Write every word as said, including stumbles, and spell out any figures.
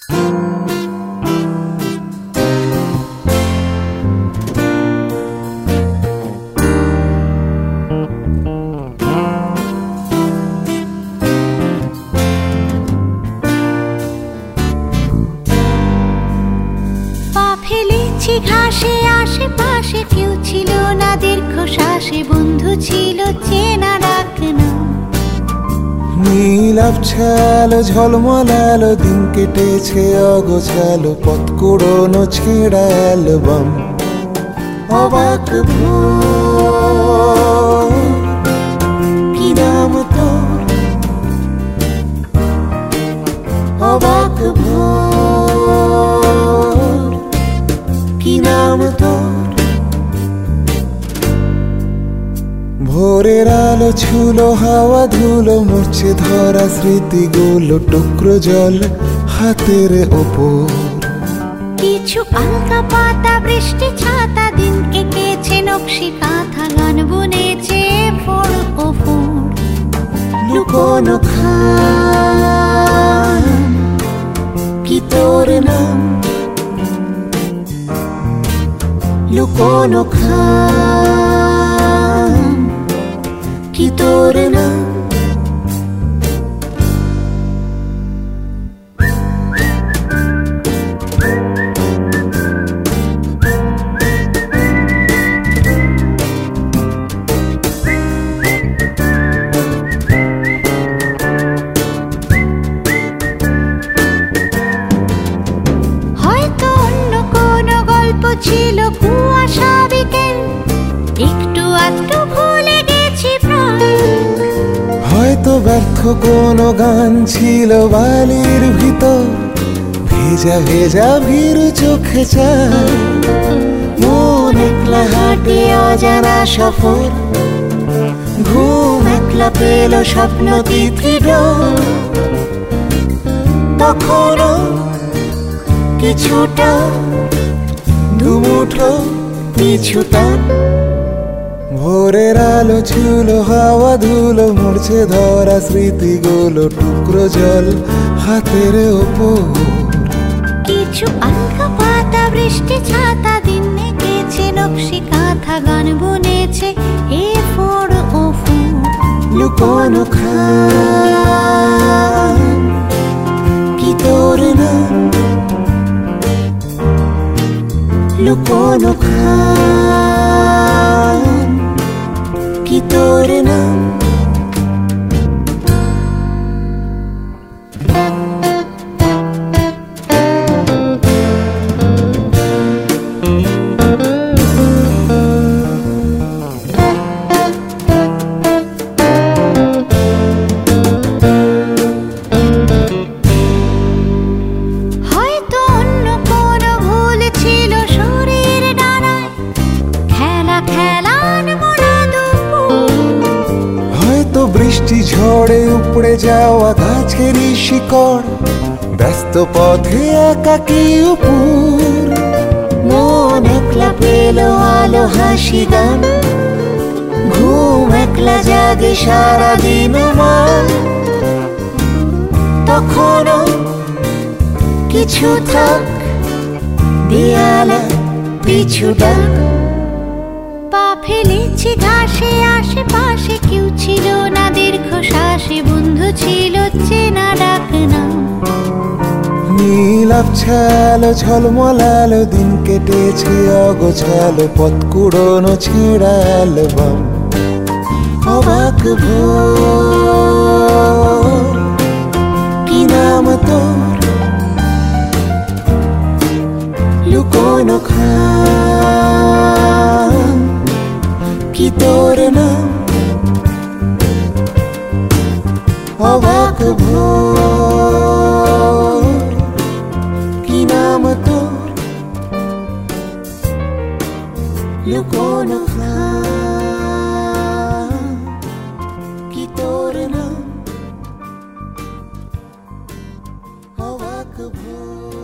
ঘাসে আশেপাশে কেউ ছিল না, দীর্ঘশ্বাসে বন্ধু ছিল চেনা ডাক নাম। নীল আবছালো ঝলমলালো দিন কেটেছে অগোছালো, পথ কুড়োনো ছেঁড়া অ্যালবাম। অবাক ভোর, কি নাম তোর? অবাক ভোর, কি নাম তোর? ভোরের আলো ছুলো হাওয়া ধুলো, মরছে ধরা স্মৃতিগুলো, টুকরো জল হাতের ওপর। কিছু আলকা পাতা বৃষ্টি ছাতা, দিন এঁকেছে নকশি কাঁথা, গান বুনেছে ফোর ও ফোর। লুকোনো খাম, কি তোর নাম? লুকোনো খাম, কি তোর নাম? হয়তো অন্য কোনো গল্প ছিল, কুয়াশা বিকেল একটু আধটু ভুলে গেছি প্রায়। হয়তো ব্যর্থ কোনো গান ছিল বালির ভিতর, ভেজা ভেজা ভীরু চোখে চায়। মন একলা হাঁটে অজানা সফর, ঘুম একলা পেল স্বপ্ন তিথির। তখনও কিছুটা দুমুঠো পিছুটা। ভোরের আলো ছুলো হাওয়া ধুলো, মরছে ধরা স্মৃতিগুলো, টুকরো জল হাতের ওপর। কিছু আলকা পাতা বৃষ্টি ছাতা, দিন এঁকেছে নকশি কাঁথা, গান বুনেছে এ ফোর ও ফোর। লুকোনো খাম, কি তোর নাম? লুকোনো খাম, কি তোর নাম? হয়তো অন্য কোনো ভুল ছিল শরীর ডানায়, খেলা খেলান মোড়া দুপুর। হয়তো বৃষ্টি ঝড়ে উপড়ে যাওয়া গাছেরই শিকড়, ব্যস্ত পথে একাকী উপর। মন একলা পেল আলো হাসি গান, ঘুম একলা জাগে সারাদিন মান। তখনও কিছু থাক দেয়ালা পিছুটা। পা ফেলেছি ঘাসে আশেপাশে কেউ ছিল না, দীর্ঘশ্বাসে বন্ধু ছিল চেনা ডাক নাম। নীল আবছালো ঝলমলালো দিন কেটেছে অগোছালো, পথ কুড়োনো ছেঁড়া অ্যালবাম। অবাক ভোর, কি নাম তোর? লুকোনো খাম, কি তোর নাম? অবাক ভোর, কি নাম তোর? লুকোনো খাম, কি তোর নাম? অবাক ভোর।